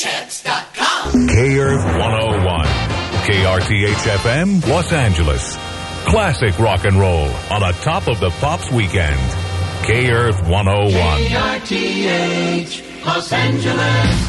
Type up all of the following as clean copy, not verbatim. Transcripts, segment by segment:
ChipChats.com. K-Earth 101. KRTH-FM, Los Angeles. Classic rock and roll on a Top of the Pops weekend. K-Earth 101. KRTH, Los Angeles.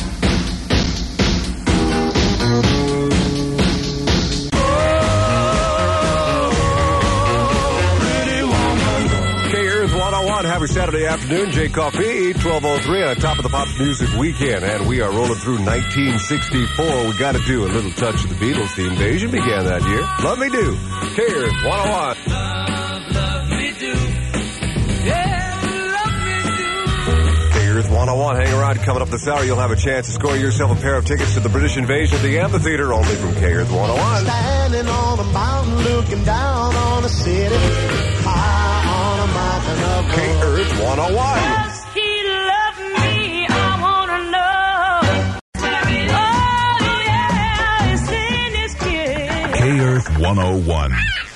Happy Saturday afternoon, Jay Coffee, 1203 on Top of the Pops Music Weekend. And we are rolling through 1964. We got to do a little touch of the Beatles. The invasion began that year. Love Me Do. K-Earth 101. Love me do. Yeah, love me do. K-Earth 101. Hang around. Coming up this hour, you'll have a chance to score yourself a pair of tickets to the British Invasion at the Amphitheater, only from K-Earth 101. Standing on a mountain looking down on a city. High on a mountain of K-Earth 101. Does he love me? I wanna know. Oh yeah, it's in his kiss. K-Earth 101.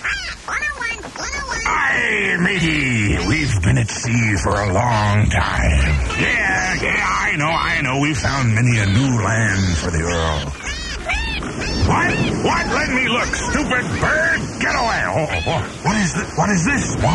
Aye, matey, we've been at sea for a long time. Yeah, I know. We've found many a new land for the Earl. What? Let me look, stupid bird! Get away! Oh. What is this? 1, 2, 3, 4,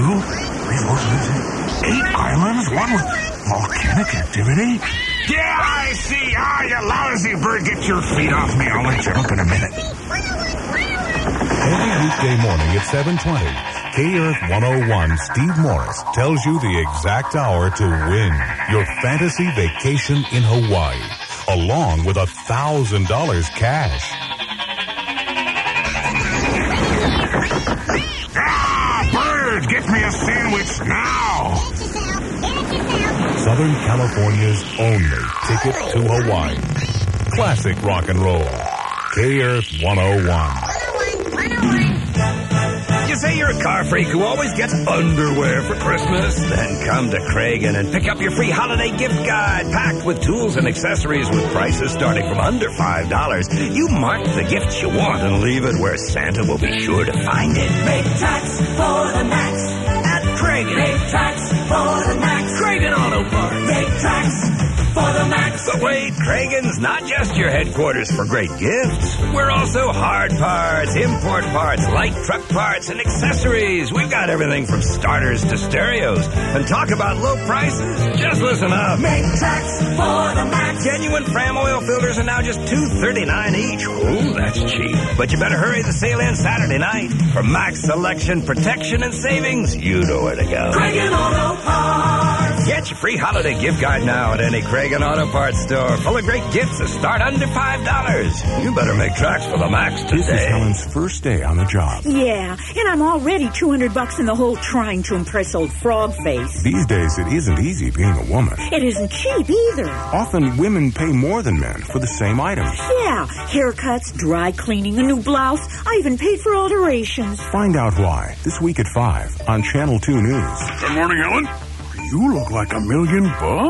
5, 6, 8 islands? One with volcanic activity? Yeah, I see. You lousy bird. Get your feet off me. I'll let you up in a minute. Every weekday morning at 7:20, K-Earth 101 Steve Morris tells you the exact hour to win your fantasy vacation in Hawaii, along with $1,000 cash. Bird, get me a sandwich now. Southern California's only ticket to Hawaii. Classic rock and roll. K-Earth 101. You say you're a car freak who always gets underwear for Christmas? Then come to Kragen and pick up your free holiday gift guide packed with tools and accessories with prices starting from under $5. You mark the gifts you want and leave it where Santa will be sure to find it. Make tracks for the max At Kragen. Make tracks for the max Kragen Auto Parts. Make tracks for the max. But wait, Kragen's not just your headquarters for great gifts. We're also hard parts, import parts, light truck parts, and accessories. We've got everything from starters to stereos. And talk about low prices? Just listen up. Make tracks for the max. Genuine Fram oil filters are now just $2.39 each. Ooh, that's cheap. But you better hurry. The sale ends Saturday night. For max selection, protection, and savings, you know where to go. Kragen Auto Parts. Get your free holiday gift guide now at any Kragen Auto Parts store. Full of great gifts that start under $5. You better make tracks for the max today. This is Helen's first day on the job. Yeah, and I'm already $200 in the hole trying to impress old Frog Face. These days, it isn't easy being a woman. It isn't cheap either. Often, women pay more than men for the same items. Yeah, haircuts, dry cleaning, a new blouse. I even paid for alterations. Find out why this week at 5 on Channel 2 News. Good morning, Helen. You look like $1 million.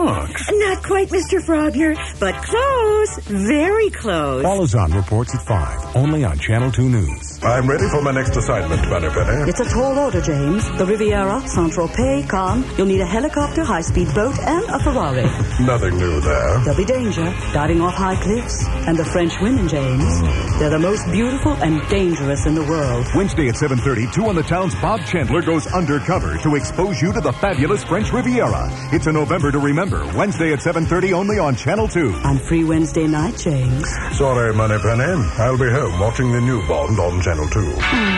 Not quite, Mr. Frogner, but close. Very close. Falazan reports at 5, only on Channel 2 News. I'm ready for my next assignment, Moneypenny. It's a tall order, James. The Riviera, Saint-Tropez, Cannes. You'll need a helicopter, high-speed boat, and a Ferrari. Nothing new there. There'll be danger, diving off high cliffs. And the French women, James. They're the most beautiful and dangerous in the world. Wednesday at 7:30, 2 on the Town's Bob Chandler goes undercover to expose you to the fabulous French Riviera. It's a November to remember. Wednesday at 7:30 only on Channel 2. On free Wednesday night, James. Sorry, Moneypenny. I'll be home watching the new Bond on Channel 2.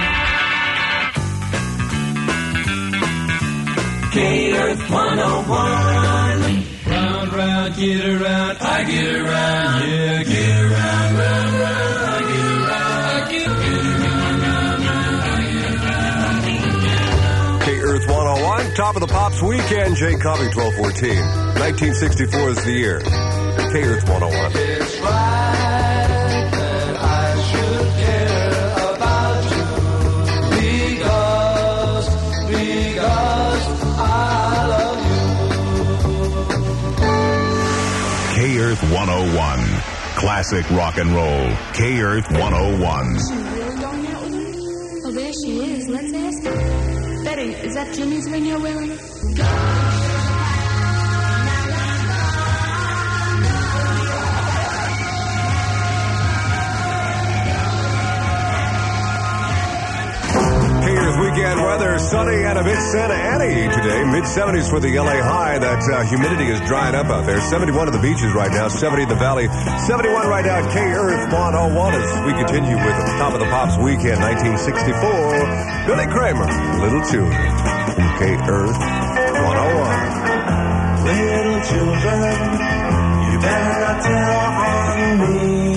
K-Earth 101. Round, round, get around, I get around, yeah, get around, round, round, I get around, I get around. K-Earth 101, Top of the Pops Weekend, Jay Coffee, 1214. 1964 is the year. K-Earth 101. It's right that I should care about you because I love you. K-Earth 101. Classic rock and roll. K-Earth 101. She really going out with you? Oh, there she is. Let's ask her. Betty, is that Jimmy's ring you're wearing? sunny and a bit Santa Ana today. Mid-70s for the LA high. That humidity is drying up out there. 71 at the beaches right now. 70 in the valley. 71 right now at K-Earth 101 as we continue with the Top of the Pops weekend 1964. Billy Kramer, Little Tune from K-Earth 101. Little children, you better not tell on me.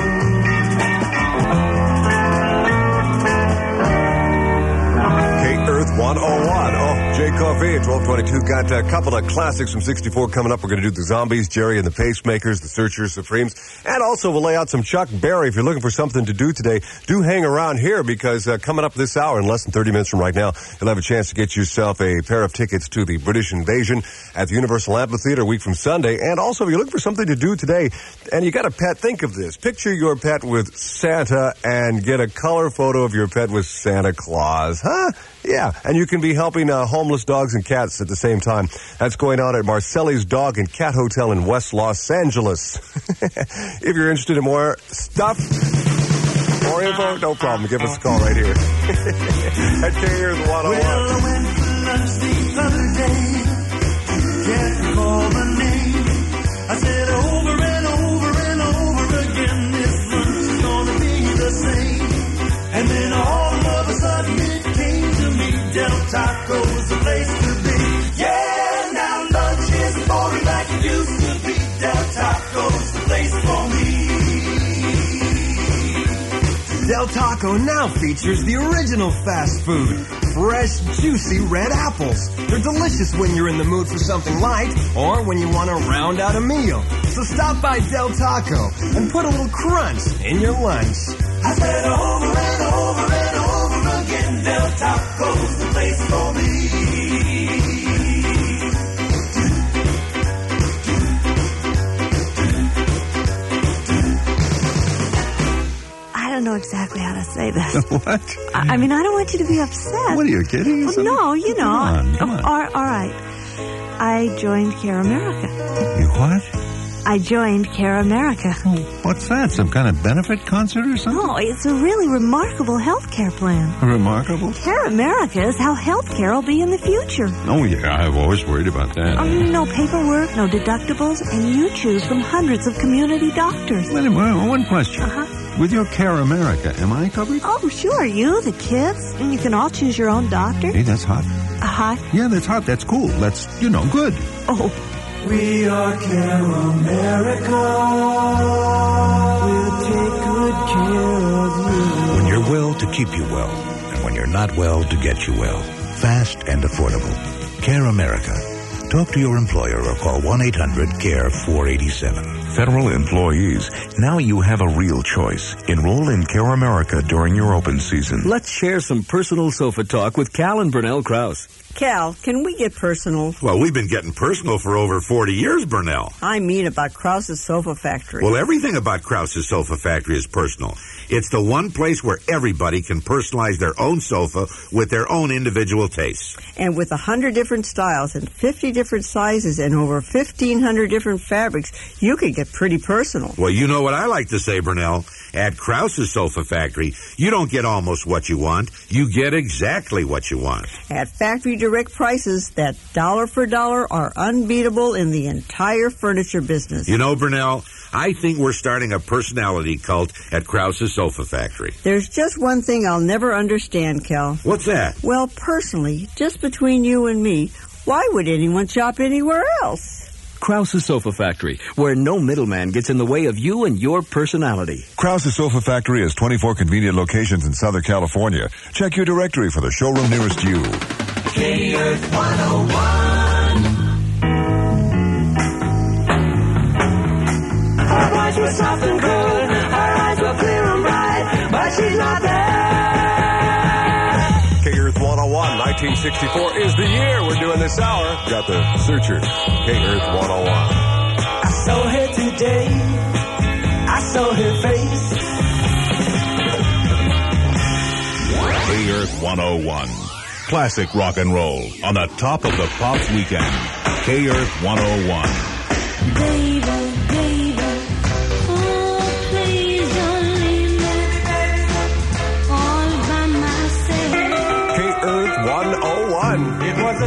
K-Earth 101. Oh, Jay Coffee at 1222. Got a couple of classics from 64 coming up. We're going to do the Zombies, Jerry and the Pacemakers, the Searchers, Supremes, and also we'll lay out some Chuck Berry. If you're looking for something to do today, do hang around here because coming up this hour in less than 30 minutes from right now, you'll have a chance to get yourself a pair of tickets to the British Invasion at the Universal Amphitheater a week from Sunday. And also, if you're looking for something to do today and you got a pet, think of this. Picture your pet with Santa and get a color photo of your pet with Santa Claus. Huh? Yeah, and you can be helping homeless dogs and cats at the same time. That's going on at Marcelli's Dog and Cat Hotel in West Los Angeles. If you're interested in more stuff, more info, no problem. Give us a call right here. At K-Earth 101. Well, I went for lunch the other day. Can't recall the name. I said over and over and over again, this lunch is gonna be the same. And then all of a sudden it came to me, Del Taco's the place to be. Yeah, now lunch isn't boring like it used to be. Del Taco's the place for me. Del Taco now features the original fast food. Fresh, juicy red apples. They're delicious when you're in the mood for something light or when you want to round out a meal. So stop by Del Taco and put a little crunch in your lunch. I said over and over and over again, Del Taco's the place for me. I don't know exactly how to say this. What? I mean, I don't want you to be upset. What are you kidding? Well, no, you know. Come on. All right. I joined Care America. You what? I joined Care America. Oh, what's that? Some kind of benefit concert or something? No, it's a really remarkable health care plan. Remarkable? Care America is how health care will be in the future. Oh, yeah, I've always worried about that. No paperwork, no deductibles, and you choose from hundreds of community doctors. Wait a minute, one question. Uh-huh. With your Care America, am I covered? Oh, sure, you, the kids, and you can all choose your own doctor. Hey, that's hot. Hot? Yeah, that's hot. That's cool. That's, good. Oh. We are Care America. We'll take good care of you. When you're well, to keep you well. And when you're not well, to get you well. Fast and affordable. Care America. Talk to your employer or call 1-800-CARE-487. Federal employees, now you have a real choice. Enroll in Care America during your open season. Let's share some personal sofa talk with Cal and Burnell Krause. Cal, can we get personal? Well, we've been getting personal for over 40 years, Burnell. I mean about Krause's Sofa Factory. Well, everything about Krause's Sofa Factory is personal. It's the one place where everybody can personalize their own sofa with their own individual tastes. And with 100 different styles and 50 different sizes and over 1,500 different fabrics, you can get pretty personal. Well, you know what I like to say, Burnell. At Krause's Sofa Factory, you don't get almost what you want. You get exactly what you want. At factory direct prices that dollar for dollar are unbeatable in the entire furniture business. You know, Burnell, I think we're starting a personality cult at Krause's Sofa Factory. There's just one thing I'll never understand, Cal. What's that? Well, personally, just between you and me, why would anyone shop anywhere else? Krause's Sofa Factory, where no middleman gets in the way of you and your personality. Krause's Sofa Factory has 24 convenient locations in Southern California. Check your directory for the showroom nearest you. K-Earth 101. Her voice was soft and cool, her eyes were clear and bright, but she's not there. K-Earth 101, 1964 is the year we're doing this hour. Got the Searchers, K-Earth 101. I saw her today, I saw her face. K-Earth 101. Classic rock and roll on the Top of the Pops weekend. K-Earth 101. Baby, oh, please don't leave me all by myself. K-Earth 101.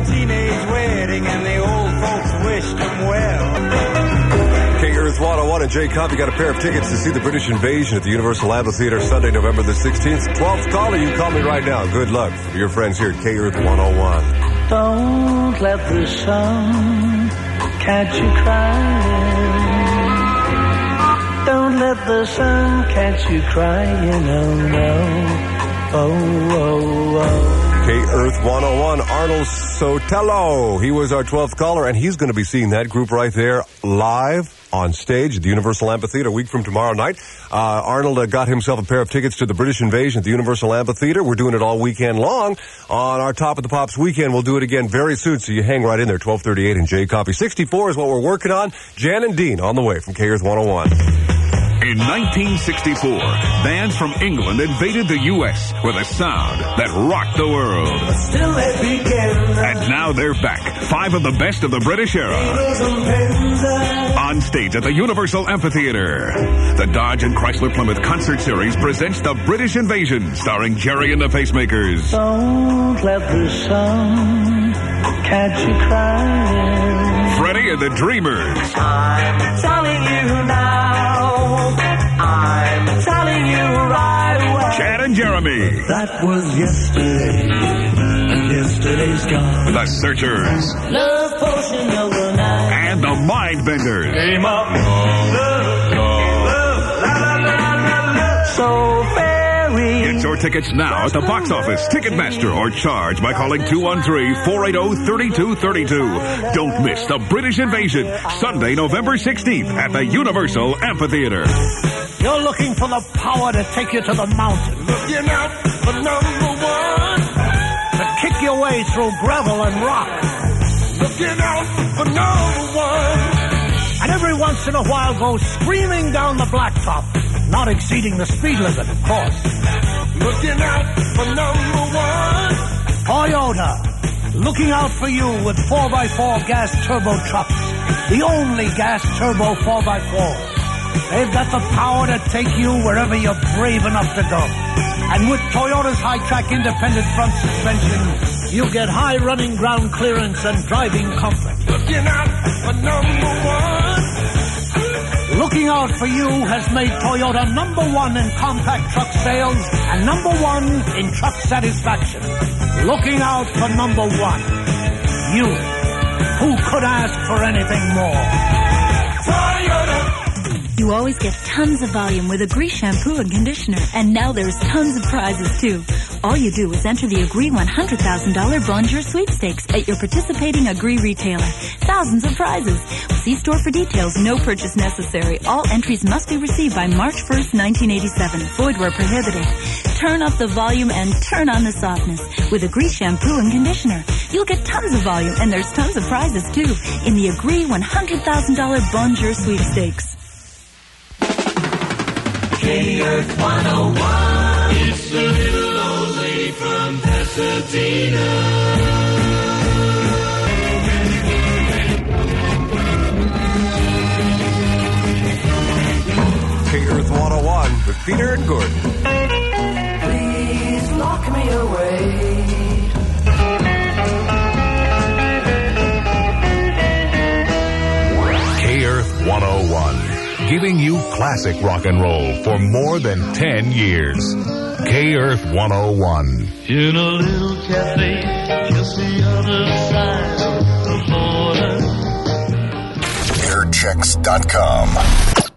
teenage wedding and the old folks wished them well. K-Earth 101 and Jay Cobb, you got a pair of tickets to see the British Invasion at the Universal Amphitheater Sunday, November the 16th. 12th caller, you call me right now. Good luck from your friends here at K-Earth 101. Don't let the sun catch you crying. Don't let the sun catch you crying, oh no, oh, oh, oh. K-Earth 101, Arnold Sotelo. He was our 12th caller, and he's going to be seeing that group right there live on stage at the Universal Amphitheater a week from tomorrow night. Arnold got himself a pair of tickets to the British Invasion at the Universal Amphitheater. We're doing it all weekend long on our Top of the Pops weekend. We'll do it again very soon, so you hang right in there. 1238 and J Copy. 64 is what we're working on. Jan and Dean on the way from K-Earth 101. In 1964, bands from England invaded the U.S. with a sound that rocked the world. Still they begin. And now they're back. 5 of the best of the British era. On stage at the Universal Amphitheater. The Dodge and Chrysler Plymouth Concert Series presents The British Invasion, starring Jerry and the Pacemakers. Don't let the sun catch you crying. Freddie and the Dreamers. I'm telling you now. I'm telling you right away. Chad and Jeremy. That was yesterday, and yesterday's gone. The Searchers. Love potion of the night. And the Mindbenders. Game up. Love. So very. Get your tickets now at the box office, Ticketmaster, or charge by calling 213-480-3232. Don't miss the British Invasion, Sunday, November 16th at the Universal Amphitheater. You're looking for the power to take you to the mountain. Looking out for number one. To kick your way through gravel and rock. Looking out for number one. And every once in a while go screaming down the blacktop, not exceeding the speed limit, of course. Looking out for number one. Toyota, looking out for you with 4x4 gas turbo trucks. The only gas turbo 4x4. They've got the power to take you wherever you're brave enough to go. And with Toyota's high-track independent front suspension, you get high running ground clearance and driving comfort. Looking out for number one. Looking out for you has made Toyota number 1 in compact truck sales and number 1 in truck satisfaction. Looking out for number 1. You. Who could ask for anything more? Toyota. You always get tons of volume with Agree shampoo and conditioner. And now there's tons of prizes, too. All you do is enter the Agree $100,000 Bonjour sweepstakes at your participating Agree retailer. Thousands of prizes. See store for details. No purchase necessary. All entries must be received by March 1st, 1987. Void where prohibited. Turn up the volume and turn on the softness with Agree shampoo and conditioner. You'll get tons of volume, and there's tons of prizes, too, in the Agree $100,000 Bonjour sweepstakes. K-Earth 101. It's the little old lady from Pasadena. K-Earth 101 with Peter and Gordon. Please lock me away. K-Earth 101. Giving you classic rock and roll for more than 10 years. K-Earth 101. In a little cafe just the other side of the border. Airchecks.com.